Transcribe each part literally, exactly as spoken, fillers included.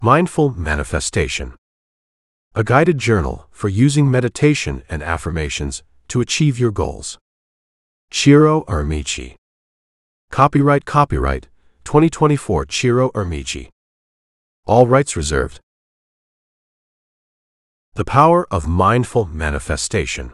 Mindful Manifestation. A guided journal for using meditation and affirmations to achieve your goals. Ciro Ermici. Copyright Copyright twenty twenty-four Ciro Ermici. All rights reserved. The power of mindful manifestation.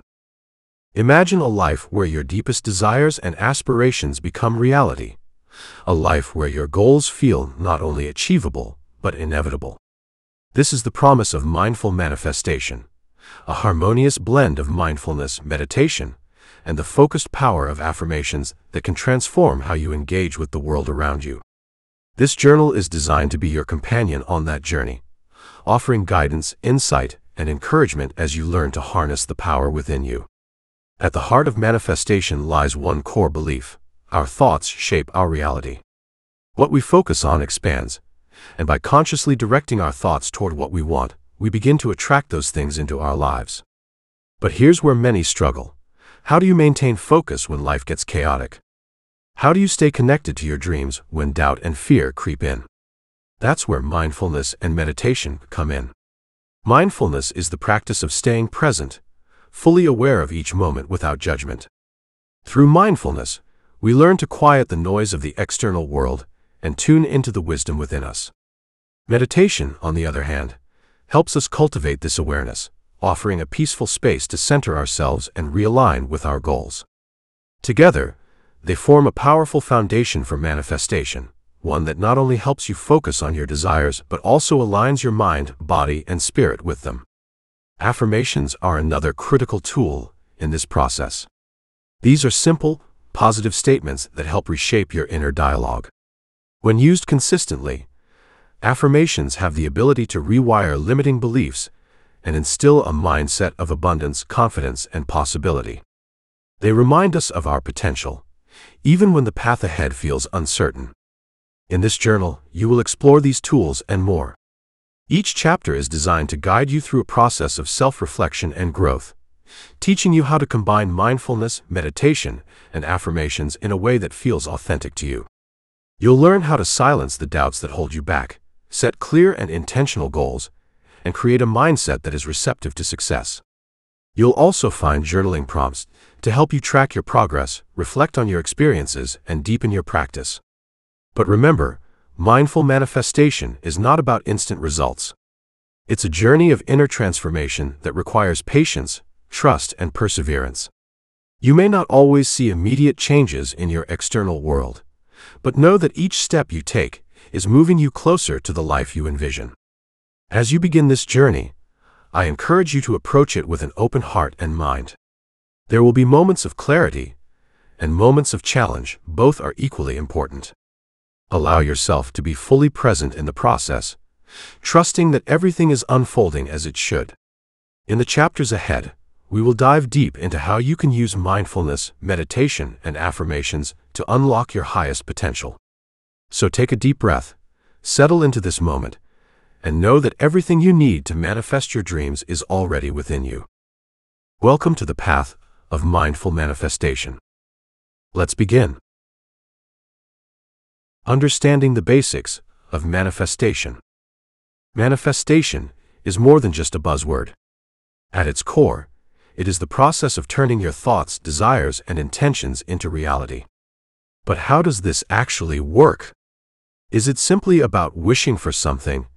Imagine a life where your deepest desires and aspirations become reality. A life where your goals feel not only achievable, but inevitable. This is the promise of mindful manifestation, a harmonious blend of mindfulness, meditation, and the focused power of affirmations that can transform how you engage with the world around you. This journal is designed to be your companion on that journey, offering guidance, insight, and encouragement as you learn to harness the power within you. At the heart of manifestation lies one core belief: our thoughts shape our reality. What we focus on expands, and by consciously directing our thoughts toward what we want, we begin to attract those things into our lives. But here's where many struggle. How do you maintain focus when life gets chaotic? How do you stay connected to your dreams when doubt and fear creep in? That's where mindfulness and meditation come in. Mindfulness is the practice of staying present, fully aware of each moment without judgment. Through mindfulness, we learn to quiet the noise of the external world and tune into the wisdom within us. Meditation, on the other hand, helps us cultivate this awareness, offering a peaceful space to center ourselves and realign with our goals. Together, they form a powerful foundation for manifestation, one that not only helps you focus on your desires but also aligns your mind, body, and spirit with them. Affirmations are another critical tool in this process. These are simple, positive statements that help reshape your inner dialogue. When used consistently, affirmations have the ability to rewire limiting beliefs and instill a mindset of abundance, confidence, and possibility. They remind us of our potential, even when the path ahead feels uncertain. In this journal, you will explore these tools and more. Each chapter is designed to guide you through a process of self-reflection and growth, teaching you how to combine mindfulness, meditation, and affirmations in a way that feels authentic to you. You'll learn how to silence the doubts that hold you back, set clear and intentional goals, and create a mindset that is receptive to success. You'll also find journaling prompts to help you track your progress, reflect on your experiences, and deepen your practice. But remember, mindful manifestation is not about instant results. It's a journey of inner transformation that requires patience, trust, and perseverance. You may not always see immediate changes in your external world, but know that each step you take is moving you closer to the life you envision. As you begin this journey, I encourage you to approach it with an open heart and mind. There will be moments of clarity and moments of challenge. Both are equally important. Allow yourself to be fully present in the process, trusting that everything is unfolding as it should. In the chapters ahead, we will dive deep into how you can use mindfulness, meditation, and affirmations to unlock your highest potential. So take a deep breath, settle into this moment, and know that everything you need to manifest your dreams is already within you. Welcome to the path of mindful manifestation. Let's begin. Understanding the basics of manifestation. Manifestation is more than just a buzzword. At its core, it is the process of turning your thoughts, desires, and intentions into reality. But how does this actually work? Is it simply about wishing for something